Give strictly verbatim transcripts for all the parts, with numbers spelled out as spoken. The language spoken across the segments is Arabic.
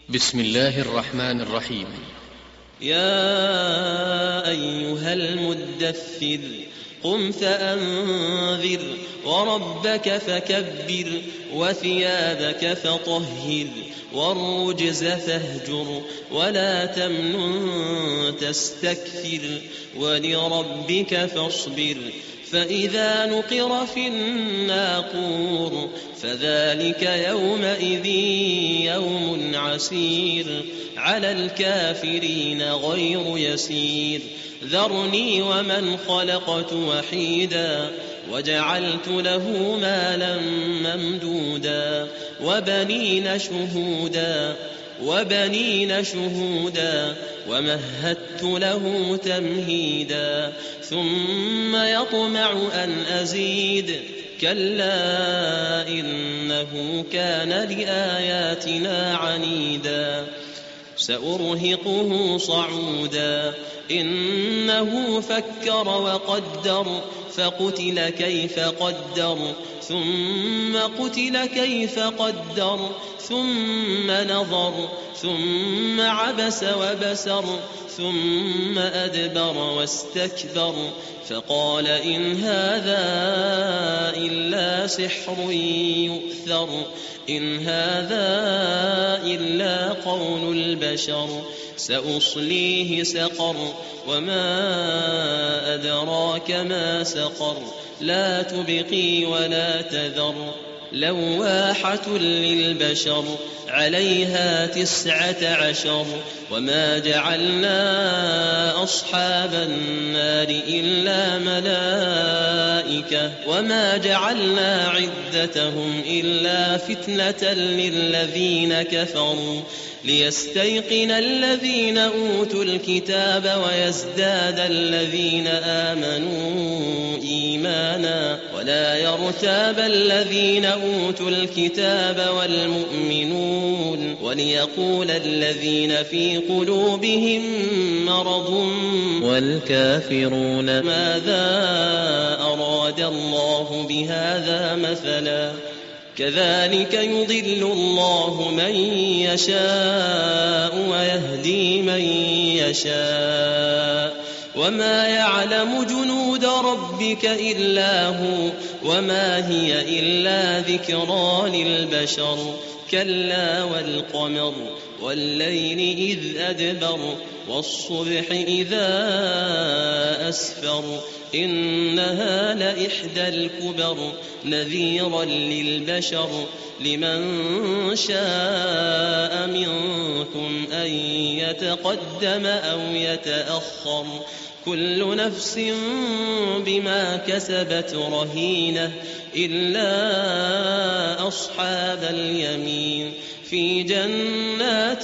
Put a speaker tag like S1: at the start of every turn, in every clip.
S1: بسم الله الرحمن الرحيم.
S2: يا أيها المدثر قم فأنذر وربك فكبر وثيابك فطهر والرجز فاهجر ولا تمنن تستكثر ولربك فاصبر فإذا نقر في الناقور فذلك يومئذ يوم عسير على الكافرين غير يسير ذرني ومن خلقت وحيدا وجعلت له مالا ممدودا وبنين شهودا وبنين شهودا ومهدت له تمهيدا ثم يطمع أن أزيد كلا إنه كان لآياتنا عنيدا سأرهقه صعودا إنه فكر وقدر فقتل كيف قدر ثم قتل كيف قدر ثم نظر ثم عبس وبسر ثم أدبر واستكبر فقال إن هذا إلا سحر يؤثر إن هذا إلا قول البشر سأصليه سقر وما أدراك ما سقر لا تبقي ولا تذر لواحة للبشر عليها تسعة عشر وما جعلنا أصحاب النار إلا ملائكة وما جعلنا عدتهم إلا فتنة للذين كفروا ليستيقن الذين أوتوا الكتاب ويزداد الذين آمنوا إيمانا ولا يرتاب الذين أوتوا الكتاب والمؤمنون وليقول الذين في قلوبهم مرض والكافرون ماذا أراد الله بهذا مثلا كذلك يضل الله من يشاء ويهدي من يشاء وما يعلم جنود ربك إلا هو وما هي إلا ذكرى للبشر كلا والقمر والليل إذ أدبر والصبح إذا أسفر إنها لإحدى الكبر نذيرا للبشر لمن شاء منكم أن يتقدم أو يتأخر كل نفس بما كسبت رهينة إلا أصحاب اليمين في جنات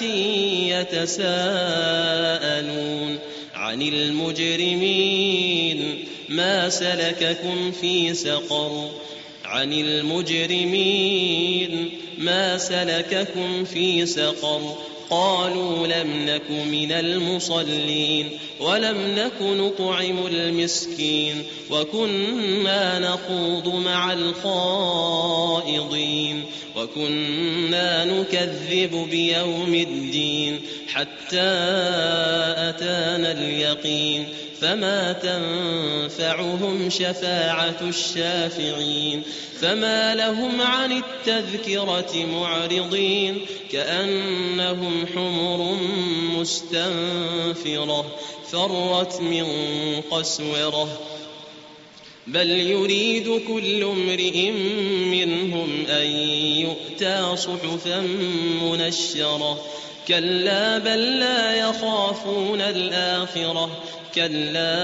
S2: يتساءلون عن المجرمين ما سلككم في سقر عن المجرمين ما سلككم في سقر قالوا لم نك من المصلين ولم نك نطعم المسكين وكنا نخوض مع الخائضين وكنا نكذب بيوم الدين حتى أتانا اليقين فما تنفعهم شفاعة الشافعين فما لهم عن التذكرة معرضين كأنهم حمر مستنفرة فرت من قسورة بل يريد كل امرئ منهم أن يؤتى صحفا منشرة كلا بل لا يخافون الآخرة كلا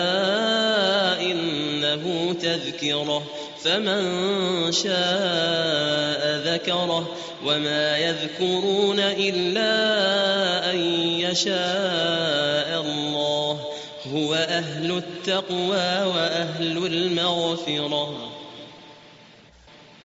S2: إنه تذكرة فمن شاء ذكره وما يذكرون إلا أن يشاء الله هو أهل التقوى وأهل المغفرة.